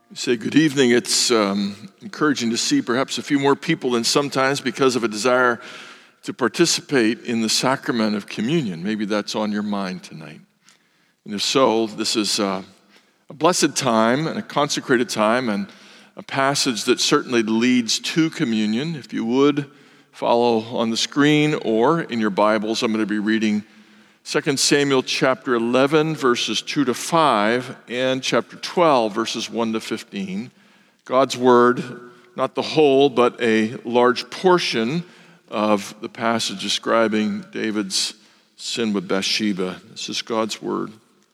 Say good evening. It's encouraging to see perhaps a few more people than sometimes because of a desire to participate in the sacrament of communion. Maybe that's on your mind tonight. And if so, this is a blessed time and a consecrated time and a passage that certainly leads to communion. If you would follow on the screen or in your Bibles, I'm going to be reading 2 Samuel chapter 11, verses 2 to 5, and chapter 12, verses 1 to 15. God's word, not the whole, but a large portion of the passage describing David's sin with Bathsheba. This is God's word.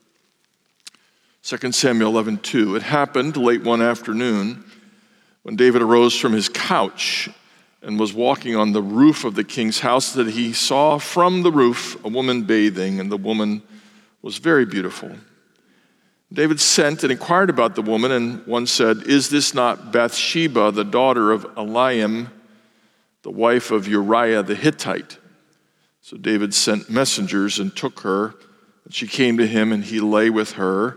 2 Samuel 11:2. It happened late one afternoon when David arose from his couch and was walking on the roof of the king's house that he saw from the roof a woman bathing, and the woman was very beautiful. David sent and inquired about the woman, and one said, "Is this not Bathsheba, the daughter of Eliam, the wife of Uriah the Hittite?" So David sent messengers and took her, and she came to him, and he lay with her.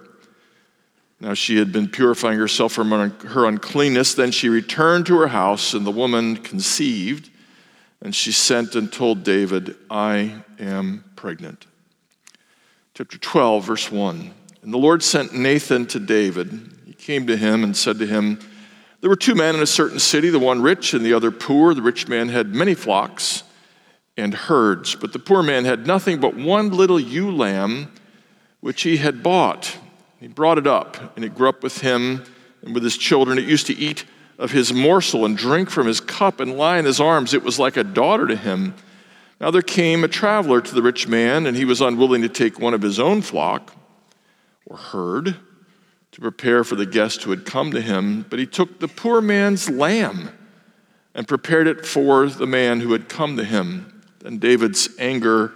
Now she had been purifying herself from her uncleanness. Then she returned to her house, and the woman conceived, and she sent and told David, "I am pregnant." Chapter 12, verse 1. And the Lord sent Nathan to David. He came to him and said to him, "There were two men in a certain city, the one rich and the other poor. The rich man had many flocks and herds, but the poor man had nothing but one little ewe lamb, which he had bought. He brought it up, and it grew up with him and with his children. It used to eat of his morsel and drink from his cup and lie in his arms. It was like a daughter to him. Now there came a traveler to the rich man, and he was unwilling to take one of his own flock or herd to prepare for the guest who had come to him. But he took the poor man's lamb and prepared it for the man who had come to him. Then David's anger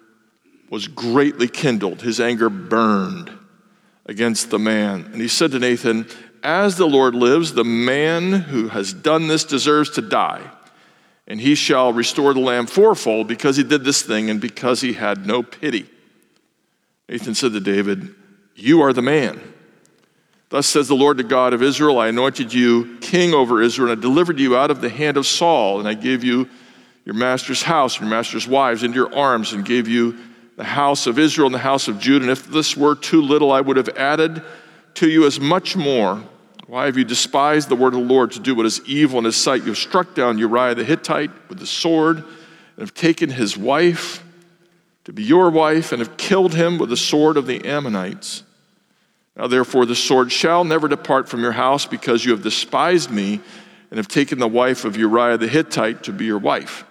was greatly kindled. His anger burned against the man. And he said to Nathan, "As the Lord lives, the man who has done this deserves to die. And he shall restore the lamb fourfold because he did this thing and because he had no pity." Nathan said to David, "You are the man. Thus says the Lord, the God of Israel, I anointed you king over Israel, and I delivered you out of the hand of Saul, and I gave you your master's house and your master's wives into your arms, and gave you the house of Israel and the house of Judah. And if this were too little, I would have added to you as much more. Why have you despised the word of the Lord to do what is evil in his sight? You have struck down Uriah the Hittite with the sword, and have taken his wife to be your wife, and have killed him with the sword of the Ammonites. Now therefore the sword shall never depart from your house, because you have despised me, and have taken the wife of Uriah the Hittite to be your wife.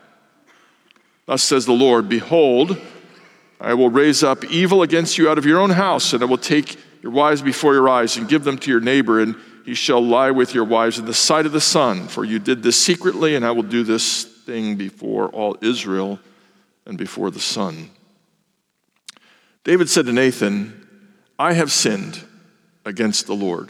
Thus says the Lord, behold, I will raise up evil against you out of your own house, and I will take your wives before your eyes and give them to your neighbor, and he shall lie with your wives in the sight of the sun. For you did this secretly, and I will do this thing before all Israel and before the sun." David said to Nathan, "I have sinned against the Lord."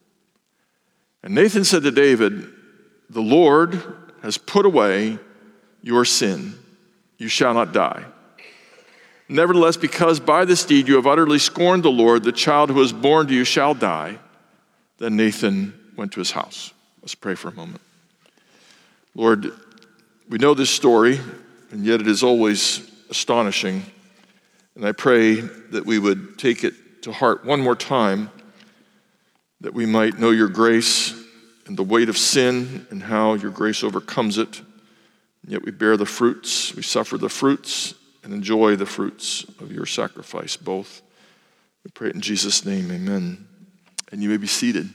And Nathan said to David, "The Lord has put away your sin. You shall not die. Nevertheless, because by this deed you have utterly scorned the Lord, the child who was born to you shall die." Then Nathan went to his house. Let's pray for a moment. Lord, we know this story, and yet it is always astonishing. And I pray that we would take it to heart one more time, that we might know your grace and the weight of sin and how your grace overcomes it. And yet we bear the fruits, we suffer the fruits, and enjoy the fruits of your sacrifice both. We pray it in Jesus' name, amen. And you may be seated.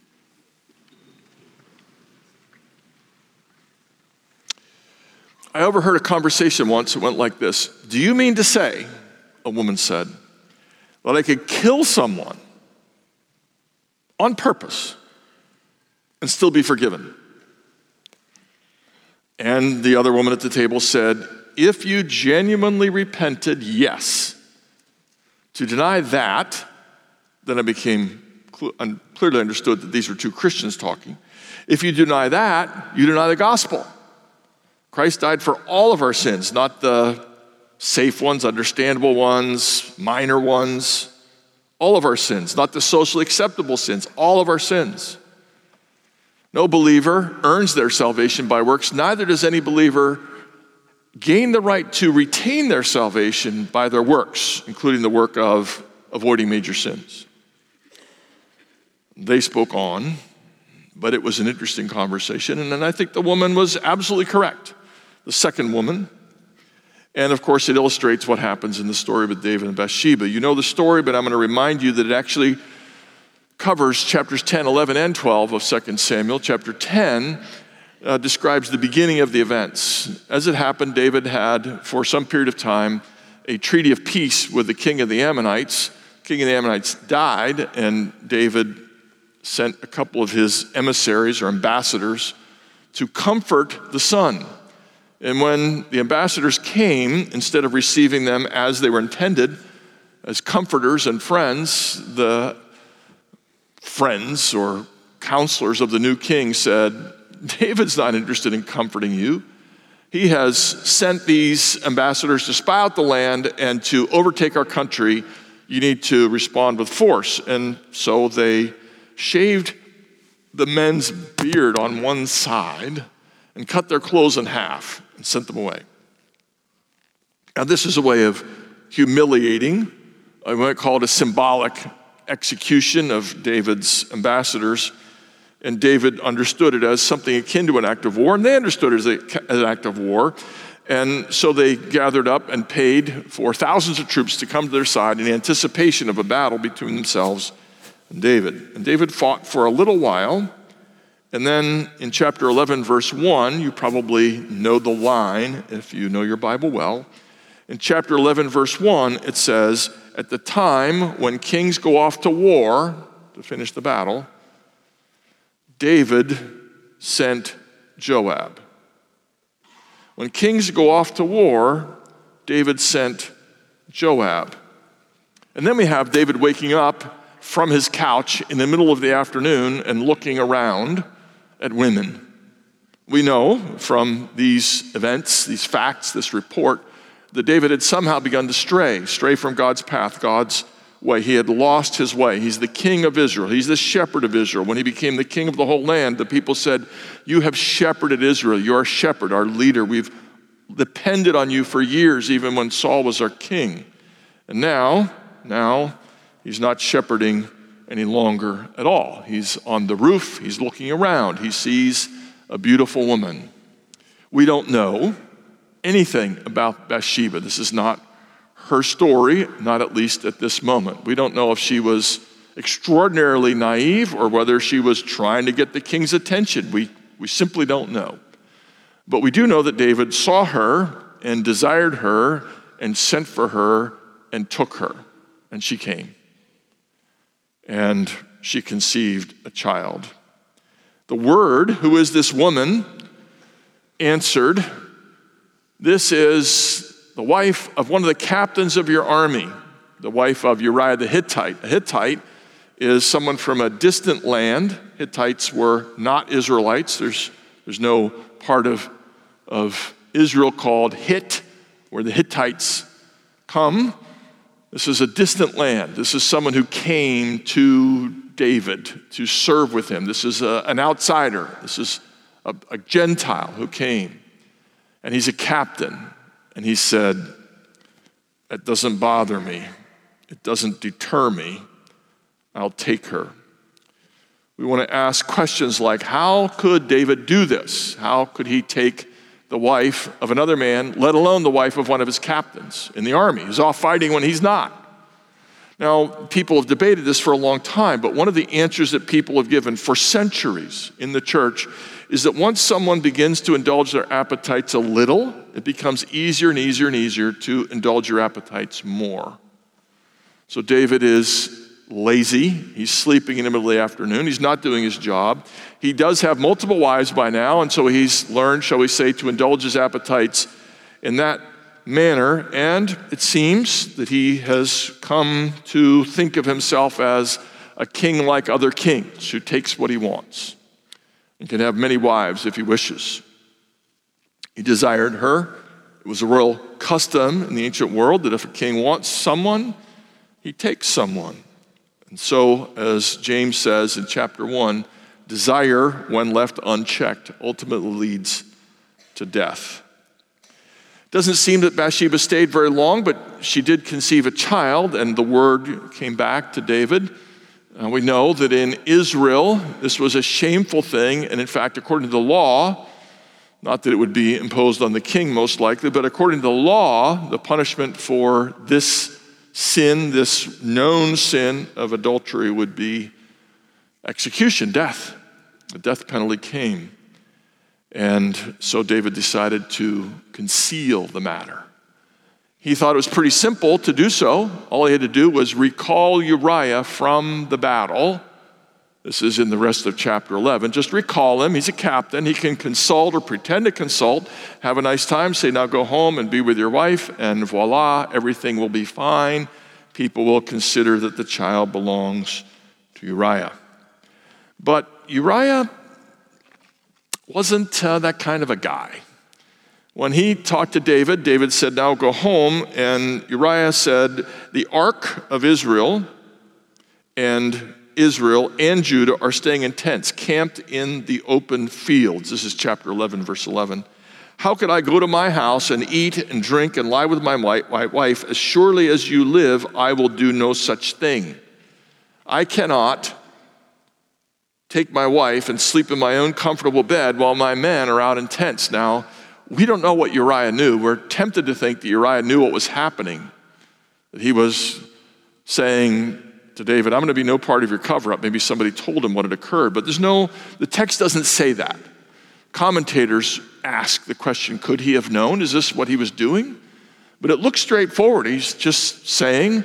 I overheard a conversation once that went like this. "Do you mean to say," a woman said, "that I could kill someone on purpose and still be forgiven?" And the other woman at the table said, "If you genuinely repented, yes. To deny that," then I became clearly understood that these were two Christians talking. "If you deny that, you deny the gospel. Christ died for all of our sins, not the safe ones, understandable ones, minor ones. All of our sins, not the socially acceptable sins, all of our sins. No believer earns their salvation by works, neither does any believer gain the right to retain their salvation by their works, including the work of avoiding major sins. They spoke on, but it was an interesting conversation, and then I think the woman was absolutely correct, the second woman. And of course, it illustrates what happens in the story with David and Bathsheba. You know the story, but I'm going to remind you that it actually covers chapters 10, 11, and 12 of 2 Samuel. Chapter 10 describes the beginning of the events. As it happened, David had, for some period of time, a treaty of peace with the king of the Ammonites. The king of the Ammonites died, and David sent a couple of his emissaries or ambassadors to comfort the son. And when the ambassadors came, instead of receiving them as they were intended, as comforters and friends, the friends or counselors of the new king said, David's not interested in comforting you. He has sent these ambassadors to spy out the land and to overtake our country. You need to respond with force. And so they shaved the men's beard on one side and cut their clothes in half and sent them away. Now, this is a way of humiliating. I might call it a symbolic execution of David's ambassadors. And David understood it as something akin to an act of war, and they understood it as an act of war. And so they gathered up and paid for thousands of troops to come to their side in anticipation of a battle between themselves and David. And David fought for a little while. And then in chapter 11, verse 1, you probably know the line if you know your Bible well. In chapter 11, verse 1, it says, at the time when kings go off to war to finish the battle, David sent Joab. When kings go off to war, David sent Joab. And then we have David waking up from his couch in the middle of the afternoon and looking around at women. We know from these events, these facts, this report, that David had somehow begun to stray from God's path, God's way. He had lost his way. He's the king of Israel. He's the shepherd of Israel. When he became the king of the whole land, the people said, you have shepherded Israel. You're our shepherd, our leader. We've depended on you for years, even when Saul was our king. And now he's not shepherding any longer at all. He's on the roof. He's looking around. He sees a beautiful woman. We don't know anything about Bathsheba. This is not her story, not at least at this moment. We don't know if she was extraordinarily naive or whether she was trying to get the king's attention. We simply don't know. But we do know that David saw her and desired her and sent for her and took her. And she came. And she conceived a child. The Word, who is this woman, answered, this is the wife of one of the captains of your army, the wife of Uriah the Hittite. A Hittite is someone from a distant land. Hittites were not Israelites. There's no part of Israel called Hit, where the Hittites come. This is a distant land. This is someone who came to David to serve with him. This is an outsider. This is a Gentile who came. And he's a captain. And he said, that doesn't bother me. It doesn't deter me. I'll take her. We want to ask questions like, how could David do this? How could he take the wife of another man, let alone the wife of one of his captains in the army, who's off fighting when he's not? Now, people have debated this for a long time, but one of the answers that people have given for centuries in the church is that once someone begins to indulge their appetites a little, it becomes easier and easier and easier to indulge your appetites more. So David is lazy. He's sleeping in the middle of the afternoon. He's not doing his job. He does have multiple wives by now, and so he's learned, shall we say, to indulge his appetites in that manner. And it seems that he has come to think of himself as a king like other kings who takes what he wants and can have many wives if he wishes. He desired her. It was a royal custom in the ancient world that if a king wants someone, he takes someone. And so, as James says in chapter 1, desire, when left unchecked, ultimately leads to death. Doesn't seem that Bathsheba stayed very long, but she did conceive a child, and the word came back to David. We know that in Israel, this was a shameful thing, and in fact, according to the law, not that it would be imposed on the king most likely, but according to the law, the punishment for this sin, this known sin of adultery, would be execution, death. The death penalty came. And so David decided to conceal the matter. He thought it was pretty simple to do so. All he had to do was recall Uriah from the battle. This is in the rest of chapter 11. Just recall him. He's a captain. He can consult or pretend to consult, have a nice time, say, now go home and be with your wife, and voila, everything will be fine. People will consider that the child belongs to Uriah. But Uriah wasn't that kind of a guy. When he talked to David, David said, now go home. And Uriah said, the ark of Israel and Judah are staying in tents, camped in the open fields. This is chapter 11, verse 11. How could I go to my house and eat and drink and lie with my wife? As surely as you live, I will do no such thing. I cannot take my wife and sleep in my own comfortable bed while my men are out in tents. Now, we don't know what Uriah knew. We're tempted to think that Uriah knew what was happening, that he was saying to David, I'm going to be no part of your cover-up. Maybe somebody told him what had occurred, but the text doesn't say that. Commentators ask the question, could he have known? Is this what he was doing? But it looks straightforward. He's just saying,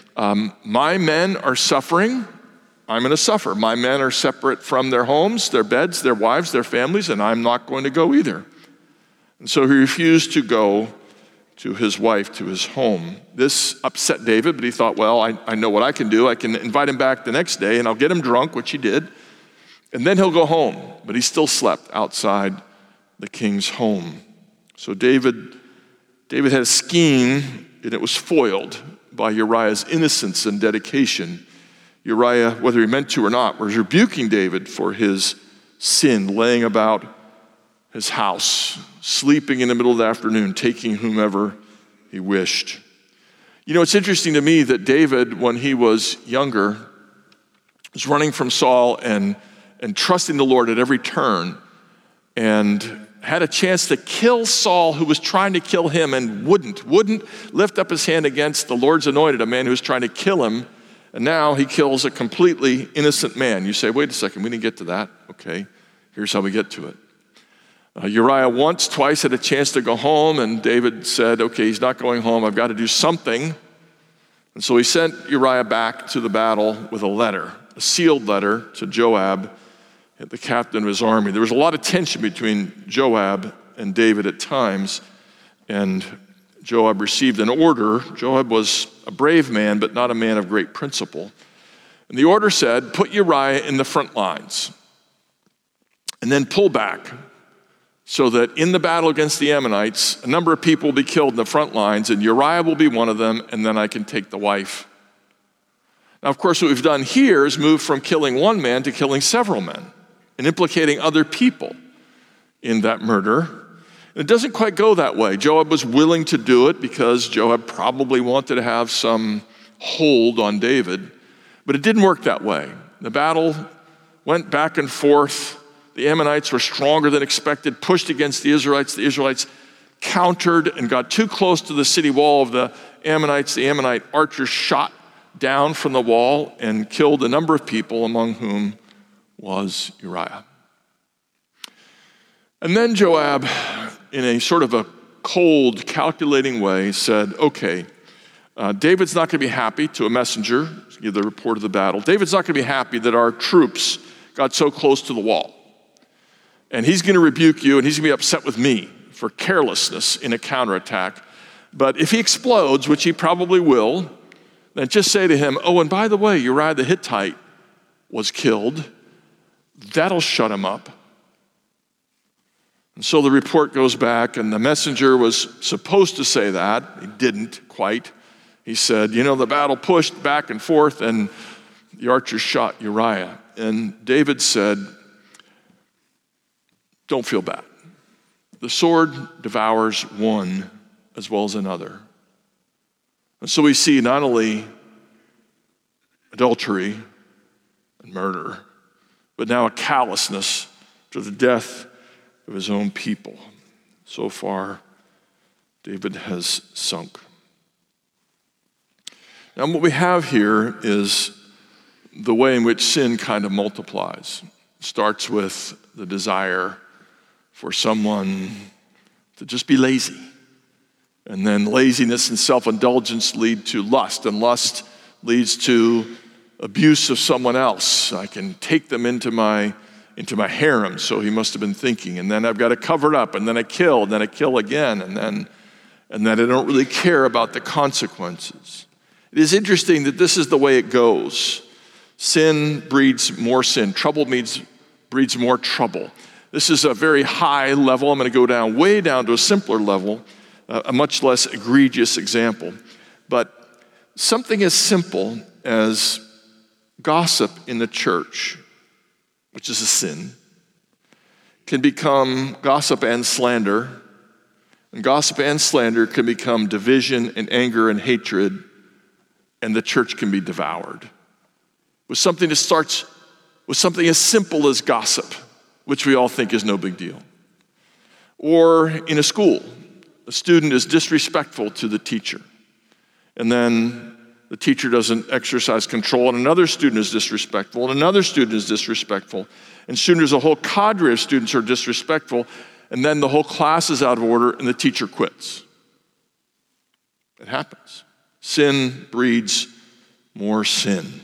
my men are suffering. I'm going to suffer. My men are separate from their homes, their beds, their wives, their families, and I'm not going to go either. And so he refused to go to his wife, to his home. This upset David, but he thought, well, I know what I can do. I can invite him back the next day, and I'll get him drunk, which he did, and then he'll go home. But he still slept outside the king's home. So David had a scheme, and it was foiled by Uriah's innocence and dedication. Uriah, whether he meant to or not, was rebuking David for his sin, laying about his house, sleeping in the middle of the afternoon, taking whomever he wished. You know, it's interesting to me that David, when he was younger, was running from Saul and trusting the Lord at every turn, and had a chance to kill Saul, who was trying to kill him, and wouldn't lift up his hand against the Lord's anointed, a man who was trying to kill him. And now he kills a completely innocent man. You say, wait a second, we didn't get to that. Okay, here's how we get to it. Uriah twice had a chance to go home, and David said, okay, he's not going home. I've got to do something. And so he sent Uriah back to the battle with a letter, a sealed letter to Joab, the captain of his army. There was a lot of tension between Joab and David at times, and Joab received an order. Joab was a brave man, but not a man of great principle. And the order said, put Uriah in the front lines and then pull back so that in the battle against the Ammonites, a number of people will be killed in the front lines, and Uriah will be one of them, and then I can take the wife. Now, of course, what we've done here is move from killing one man to killing several men and implicating other people in that murder. It doesn't quite go that way. Joab was willing to do it because Joab probably wanted to have some hold on David, but it didn't work that way. The battle went back and forth. The Ammonites were stronger than expected, pushed against the Israelites. The Israelites countered and got too close to the city wall of the Ammonites. The Ammonite archers shot down from the wall and killed a number of people, among whom was Uriah. And then Joab, in a sort of a cold, calculating way, said, okay, David's not going to be happy, to a messenger, to give the report of the battle. David's not going to be happy that our troops got so close to the wall. And he's going to rebuke you, and he's going to be upset with me for carelessness in a counterattack. But if he explodes, which he probably will, then just say to him, oh, and by the way, Uriah the Hittite was killed. That'll shut him up. And so the report goes back, and the messenger was supposed to say that. He didn't quite. He said, the battle pushed back and forth, and the archers shot Uriah. And David said, don't feel bad. The sword devours one as well as another. And so we see not only adultery and murder, but now a callousness to the death of his own people. So far, David has sunk. Now, what we have here is the way in which sin kind of multiplies. It starts with the desire for someone to just be lazy. And then laziness and self-indulgence lead to lust, and lust leads to abuse of someone else. I can take them into my harem, so he must have been thinking. And then I've got to cover it up, and then I kill, and then I kill again, and then I don't really care about the consequences. It is interesting that this is the way it goes. Sin breeds more sin. Trouble breeds more trouble. This is a very high level. I'm going to go way down to a simpler level, a much less egregious example. But something as simple as gossip in the church, which is a sin, can become gossip and slander. And gossip and slander can become division and anger and hatred, and the church can be devoured. With something that starts with something as simple as gossip, which we all think is no big deal. Or in a school, a student is disrespectful to the teacher, and then the teacher doesn't exercise control, and another student is disrespectful, and another student is disrespectful, and soon there's a whole cadre of students who are disrespectful, and then the whole class is out of order, and the teacher quits. It happens. Sin breeds more sin.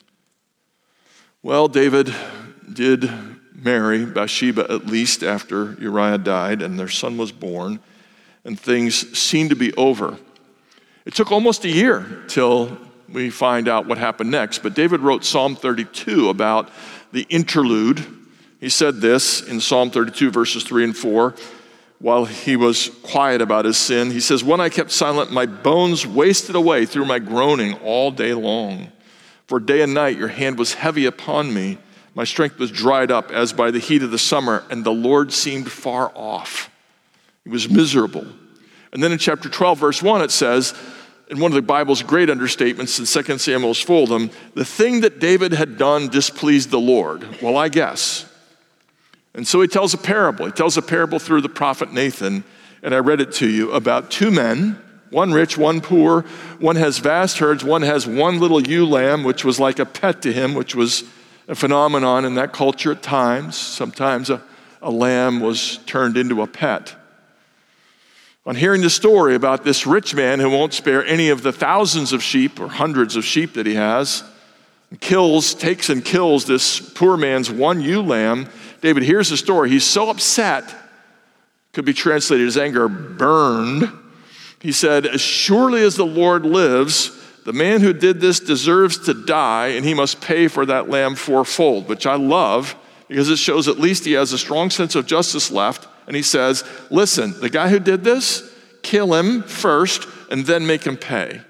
Well, David did marry Bathsheba at least after Uriah died, and their son was born, and things seemed to be over. It took almost a year till we find out what happened next, but David wrote Psalm 32 about the interlude. He said this in Psalm 32, verses 3 and 4, while he was quiet about his sin. He says, "When I kept silent, my bones wasted away through my groaning all day long. For day and night your hand was heavy upon me. My strength was dried up as by the heat of the summer, and the Lord seemed far off." He was miserable. And then in chapter 12, verse 1, it says, in one of the Bible's great understatements, in 2 Samuel's full of them, the thing that David had done displeased the Lord. Well, I guess. And so he tells a parable. He tells a parable through the prophet Nathan, and I read it to you, about two men, one rich, one poor. One has vast herds, one has one little ewe lamb, which was like a pet to him, which was a phenomenon in that culture at times. Sometimes a lamb was turned into a pet. On hearing the story about this rich man who won't spare any of the thousands of sheep or hundreds of sheep that he has, takes and kills this poor man's one ewe lamb, David hears the story. He's so upset, could be translated as anger burned. He said, "As surely as the Lord lives, the man who did this deserves to die, and he must pay for that lamb fourfold," which I love because it shows at least he has a strong sense of justice left. And he says, listen, the guy who did this, kill him first and then make him pay.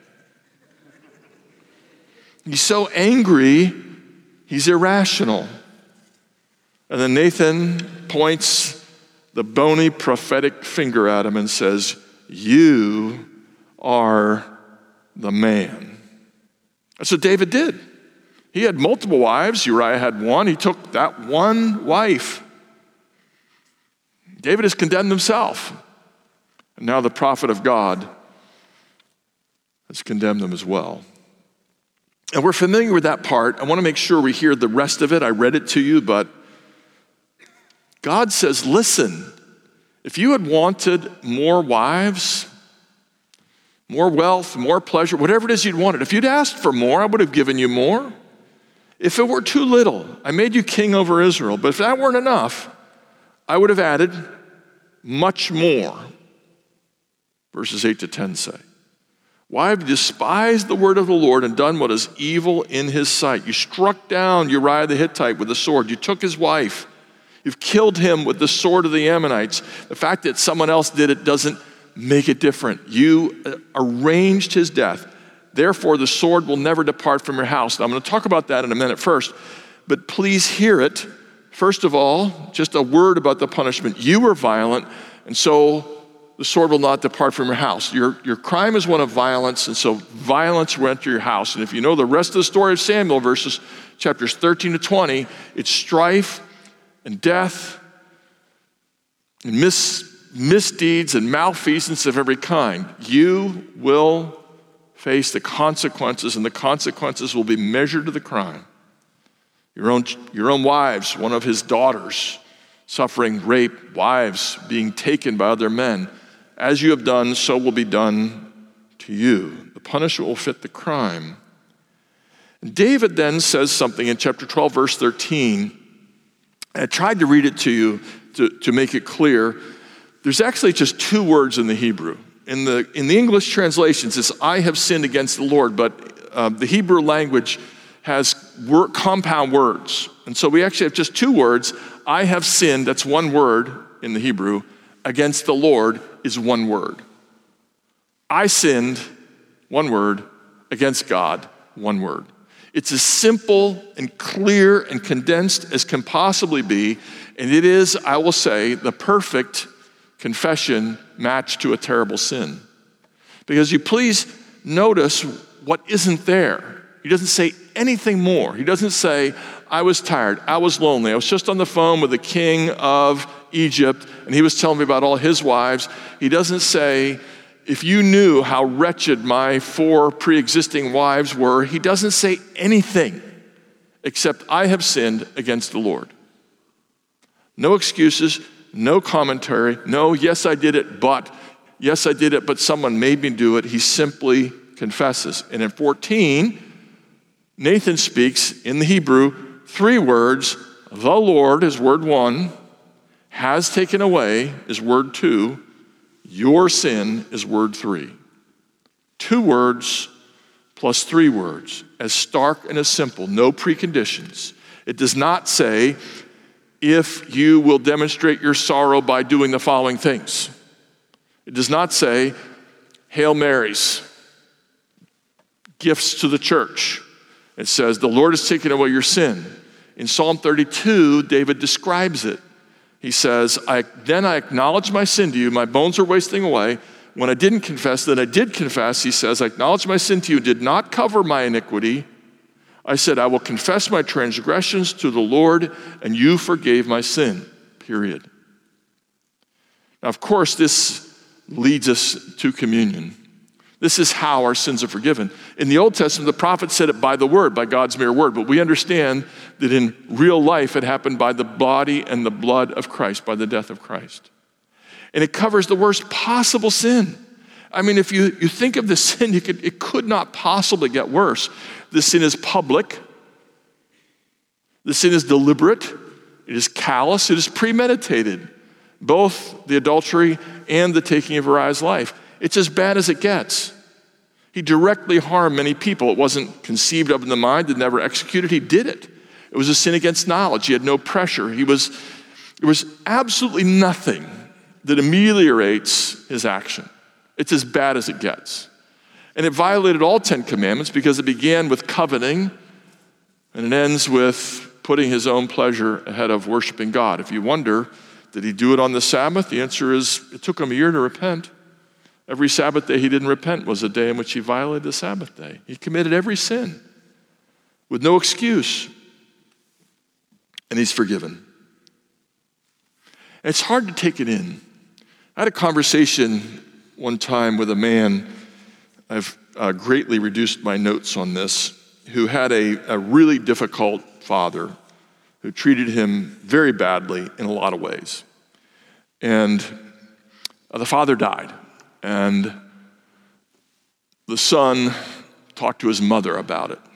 He's so angry, he's irrational. And then Nathan points the bony prophetic finger at him and says, "You are the man." That's what David did. He had multiple wives. Uriah had one. He took that one wife. David has condemned himself. And now the prophet of God has condemned him as well. And we're familiar with that part. I want to make sure we hear the rest of it. I read it to you, but God says, listen, if you had wanted more wives, more wealth, more pleasure, whatever it is you'd wanted, if you'd asked for more, I would have given you more. If it were too little, I made you king over Israel. But if that weren't enough, I would have added much more. Verses 8 to 10 say, "Why have you despised the word of the Lord and done what is evil in his sight? You struck down Uriah the Hittite with a sword. You took his wife. You've killed him with the sword of the Ammonites." The fact that someone else did it doesn't make it different. You arranged his death. Therefore, the sword will never depart from your house. Now, I'm going to talk about that in a minute first, but please hear it First of all, just a word about the punishment. You were violent, and so the sword will not depart from your house. Your crime is one of violence, and so violence will enter your house. And if you know the rest of the story of Samuel, chapters 13 to 20, it's strife and death and misdeeds and malfeasance of every kind. You will face the consequences, and the consequences will be measured to the crime. Your own wives, one of his daughters, suffering rape, wives being taken by other men. As you have done, so will be done to you. The punishment will fit the crime. And David then says something in chapter 12, verse 13. And I tried to read it to you to make it clear. There's actually just two words in the Hebrew. In the English translations, it's I have sinned against the Lord, but the Hebrew language has compound words. And so we actually have just two words. I have sinned, that's one word in the Hebrew. Against the Lord is one word. I sinned, one word. Against God, one word. It's as simple and clear and condensed as can possibly be. And it is, I will say, the perfect confession matched to a terrible sin. Because you please notice what isn't there. He doesn't say anything more. He doesn't say, I was tired, I was lonely. I was just on the phone with the king of Egypt, and he was telling me about all his wives. He doesn't say, if you knew how wretched my 4 pre-existing wives were. He doesn't say anything except, I have sinned against the Lord. No excuses, no commentary, no, yes, I did it, but someone made me do it. He simply confesses. And in 14, Nathan speaks in the Hebrew 3 words. The Lord is word 1, has taken away is word 2, your sin is word 3. 2 words plus 3 words, as stark and as simple, no preconditions. It does not say, if you will demonstrate your sorrow by doing the following things. It does not say, Hail Marys, gifts to the church. It says, the Lord has taken away your sin. In Psalm 32, David describes it. He says, then I acknowledge my sin to you, my bones are wasting away. When I didn't confess, then I did confess. He says, I acknowledge my sin to you, did not cover my iniquity. I said, I will confess my transgressions to the Lord, and you forgave my sin, period. Now, of course, this leads us to communion. This is how our sins are forgiven. In the Old Testament, the prophet said it by the word, by God's mere word. But we understand that in real life, it happened by the body and the blood of Christ, by the death of Christ. And it covers the worst possible sin. I mean, if you think of the sin, it could not possibly get worse. The sin is public. The sin is deliberate. It is callous. It is premeditated. Both the adultery and the taking of Uriah's life. It's as bad as it gets. He directly harmed many people. It wasn't conceived of in the mind and never executed. He did it. It was a sin against knowledge. He had no pressure. There was absolutely nothing that ameliorates his action. It's as bad as it gets. And it violated all 10 commandments because it began with coveting and it ends with putting his own pleasure ahead of worshiping God. If you wonder, did he do it on the Sabbath? The answer is, it took him a year to repent. Every Sabbath day he didn't repent was a day in which he violated the Sabbath day. He committed every sin with no excuse. And he's forgiven. And it's hard to take it in. I had a conversation one time with a man, I've greatly reduced my notes on this, who had a really difficult father who treated him very badly in a lot of ways. And the father died. And the son talked to his mother about it.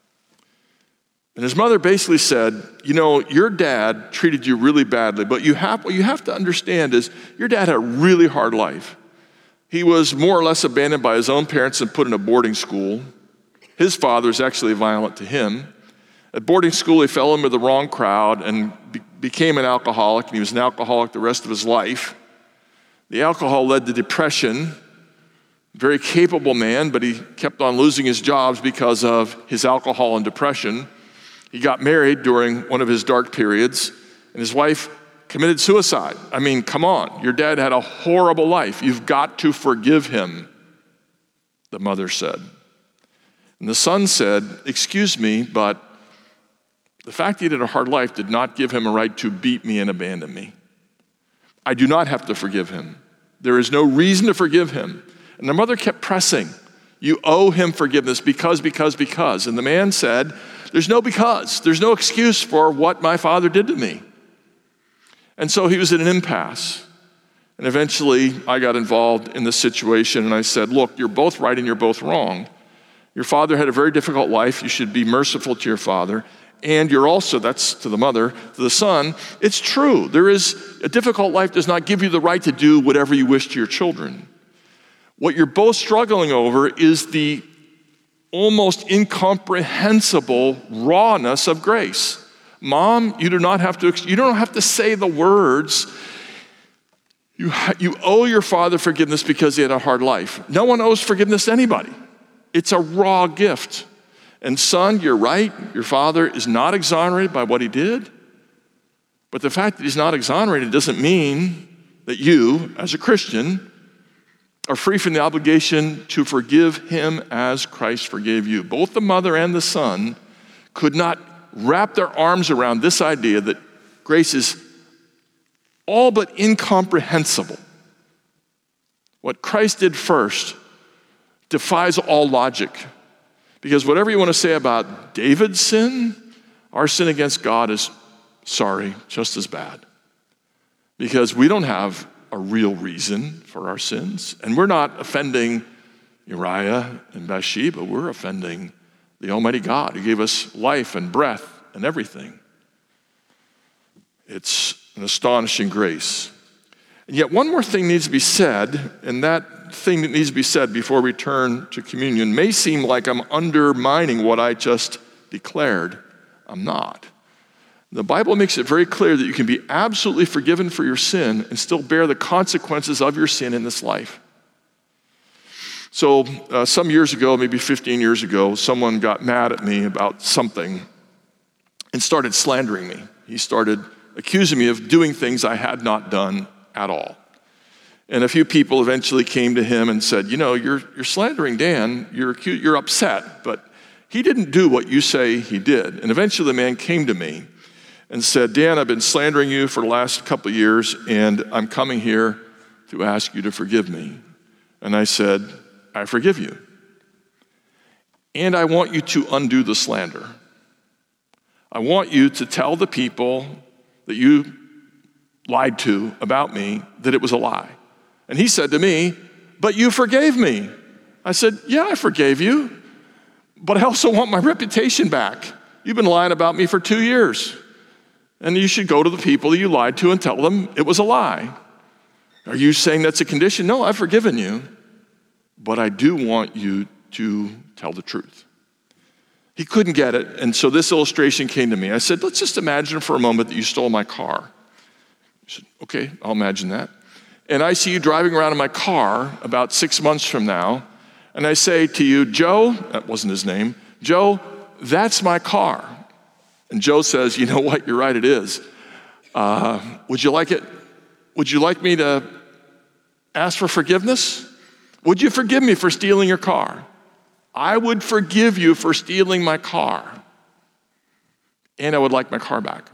And his mother basically said, your dad treated you really badly, but what you have to understand is your dad had a really hard life. He was more or less abandoned by his own parents and put in a boarding school. His father was actually violent to him. At boarding school, he fell in with the wrong crowd and became an alcoholic, and he was an alcoholic the rest of his life. The alcohol led to depression. Very capable man, but he kept on losing his jobs because of his alcohol and depression. He got married during one of his dark periods, and his wife committed suicide. I mean, come on, your dad had a horrible life. You've got to forgive him, the mother said. And the son said, excuse me, but the fact he had a hard life did not give him a right to beat me and abandon me. I do not have to forgive him. There is no reason to forgive him. And the mother kept pressing. You owe him forgiveness because. And the man said, there's no because. There's no excuse for what my father did to me. And so he was in an impasse. And eventually I got involved in the situation and I said, look, you're both right and you're both wrong. Your father had a very difficult life. You should be merciful to your father. And you're also, that's to the mother, to the son, it's true. There is a difficult life does not give you the right to do whatever you wish to your children. What you're both struggling over is the almost incomprehensible rawness of grace. Mom, you don't have to say the words. You owe your father forgiveness because he had a hard life. No one owes forgiveness to anybody. It's a raw gift. And son, you're right. Your father is not exonerated by what he did. But the fact that he's not exonerated doesn't mean that you, as a Christian, are free from the obligation to forgive him as Christ forgave you. Both the mother and the son could not wrap their arms around this idea that grace is all but incomprehensible. What Christ did first defies all logic. Because whatever you want to say about David's sin, our sin against God is, just as bad. Because we don't have a real reason for our sins. And we're not offending Uriah and Bathsheba. We're offending the Almighty God who gave us life and breath and everything. It's an astonishing grace. And yet one more thing needs to be said, and that thing that needs to be said before we turn to communion may seem like I'm undermining what I just declared. I'm not. The Bible makes it very clear that you can be absolutely forgiven for your sin and still bear the consequences of your sin in this life. So some years ago, maybe 15 years ago, someone got mad at me about something and started slandering me. He started accusing me of doing things I had not done at all. And a few people eventually came to him and said, you're slandering Dan, you're upset, but he didn't do what you say he did. And eventually the man came to me and said, Dan, I've been slandering you for the last couple of years, and I'm coming here to ask you to forgive me. And I said, I forgive you. And I want you to undo the slander. I want you to tell the people that you lied to about me that it was a lie. And he said to me, but you forgave me. I said, yeah, I forgave you, but I also want my reputation back. You've been lying about me for 2 years. And you should go to the people that you lied to and tell them it was a lie. Are you saying that's a condition? No, I've forgiven you, but I do want you to tell the truth. He couldn't get it, and so this illustration came to me. I said, let's just imagine for a moment that you stole my car. He said, okay, I'll imagine that. And I see you driving around in my car about 6 months from now, and I say to you, Joe, that wasn't his name, Joe, that's my car. And Joe says, you know what, you're right, it is. Would you like it? Would you like me to ask for forgiveness? Would you forgive me for stealing your car? I would forgive you for stealing my car. And I would like my car back.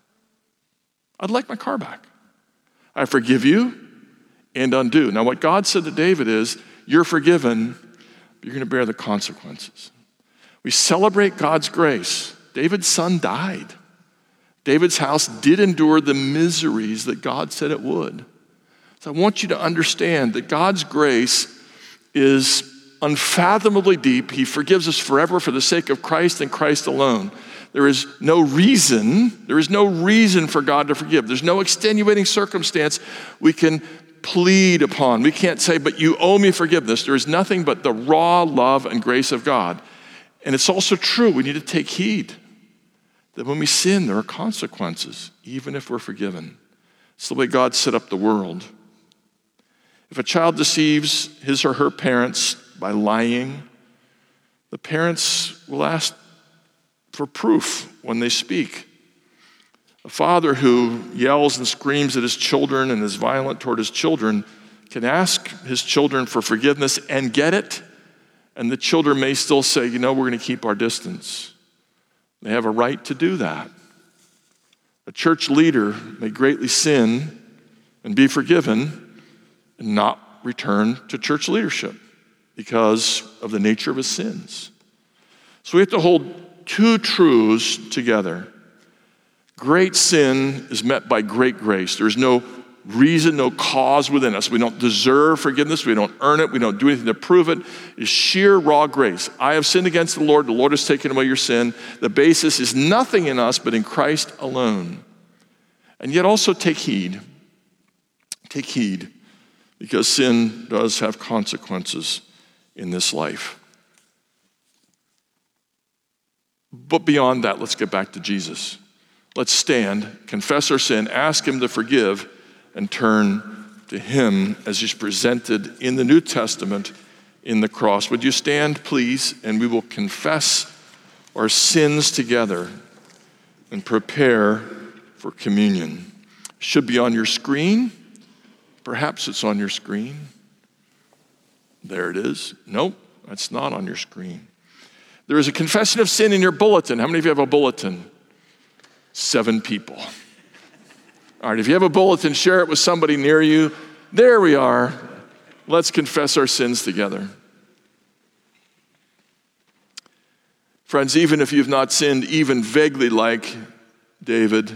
I'd like my car back. I forgive you and undo. Now what God said to David is, you're forgiven, but you're going to bear the consequences. We celebrate God's grace. David's son died. David's house did endure the miseries that God said it would. So I want you to understand that God's grace is unfathomably deep. He forgives us forever for the sake of Christ and Christ alone. There is no reason for God to forgive. There's no extenuating circumstance we can plead upon. We can't say, but you owe me forgiveness. There is nothing but the raw love and grace of God. And it's also true, we need to take heed that when we sin, there are consequences, even if we're forgiven. It's the way God set up the world. If a child deceives his or her parents by lying, the parents will ask for proof when they speak. A father who yells and screams at his children and is violent toward his children can ask his children for forgiveness and get it, and the children may still say, we're going to keep our distance. They have a right to do that. A church leader may greatly sin and be forgiven and not return to church leadership because of the nature of his sins. So we have to hold two truths together. Great sin is met by great grace. There's no reason, no cause within us. We don't deserve forgiveness. We don't earn it. We don't do anything to prove it. It's sheer raw grace. I have sinned against the Lord. The Lord has taken away your sin. The basis is nothing in us but in Christ alone. And yet also take heed. Take heed, because sin does have consequences in this life. But beyond that, let's get back to Jesus. Let's stand, confess our sin, ask him to forgive, and turn to him as he's presented in the New Testament in the cross. Would you stand, please, and we will confess our sins together and prepare for communion. It should be on your screen. Perhaps it's on your screen. There it is. Nope, that's not on your screen. There is a confession of sin in your bulletin. How many of you have a bulletin? 7 people. All right, if you have a bulletin, share it with somebody near you. There we are. Let's confess our sins together. Friends, even if you've not sinned even vaguely like David,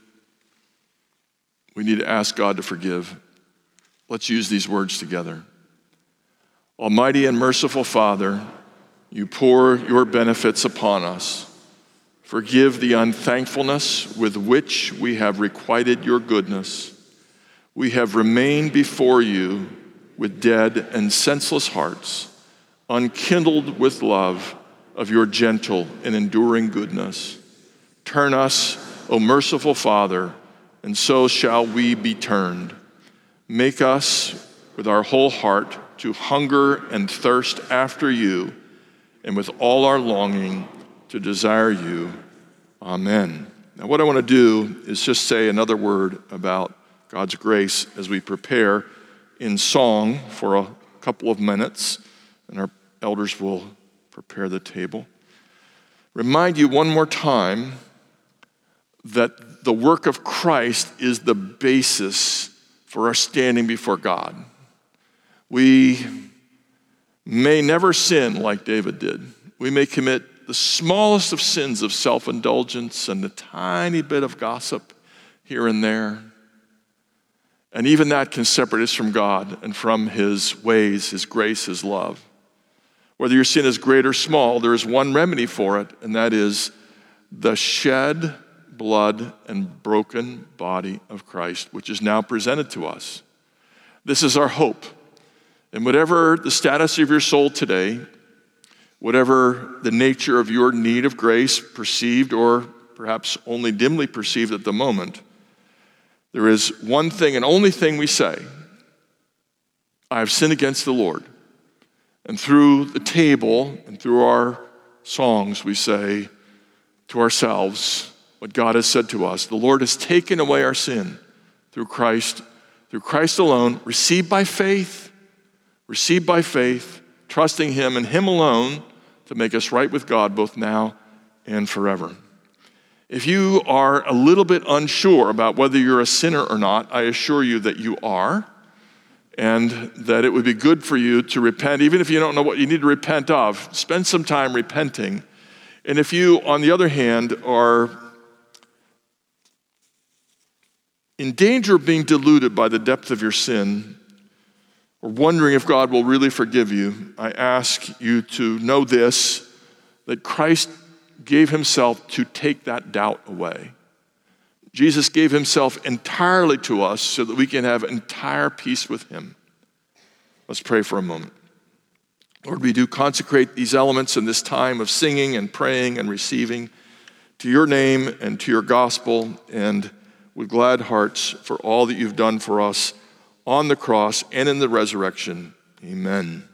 we need to ask God to forgive. Let's use these words together. Almighty and merciful Father, you pour your benefits upon us. Forgive the unthankfulness with which we have requited your goodness. We have remained before you with dead and senseless hearts, unkindled with love of your gentle and enduring goodness. Turn us, O merciful Father, and so shall we be turned. Make us with our whole heart to hunger and thirst after you, and with all our longing to desire you. Amen. Now what I want to do is just say another word about God's grace as we prepare in song for a couple of minutes, and our elders will prepare the table. Remind you one more time that the work of Christ is the basis for our standing before God. We may never sin like David did. We may commit the smallest of sins of self-indulgence and a tiny bit of gossip here and there. And even that can separate us from God and from his ways, his grace, his love. Whether your sin is great or small, there is one remedy for it, and that is the shed blood and broken body of Christ, which is now presented to us. This is our hope. And whatever the status of your soul today, whatever the nature of your need of grace, perceived or perhaps only dimly perceived at the moment, there is one thing and only thing we say: I have sinned against the Lord. And through the table and through our songs, we say to ourselves what God has said to us. The Lord has taken away our sin through Christ alone, received by faith, trusting him and him alone to make us right with God both now and forever. If you are a little bit unsure about whether you're a sinner or not, I assure you that you are, and that it would be good for you to repent. Even if you don't know what you need to repent of, spend some time repenting. And if you, on the other hand, are in danger of being deluded by the depth of your sin, or wondering if God will really forgive you, I ask you to know this, that Christ gave himself to take that doubt away. Jesus gave himself entirely to us so that we can have entire peace with him. Let's pray for a moment. Lord, we do consecrate these elements in this time of singing and praying and receiving to your name and to your gospel, and with glad hearts for all that you've done for us on the cross and in the resurrection. Amen.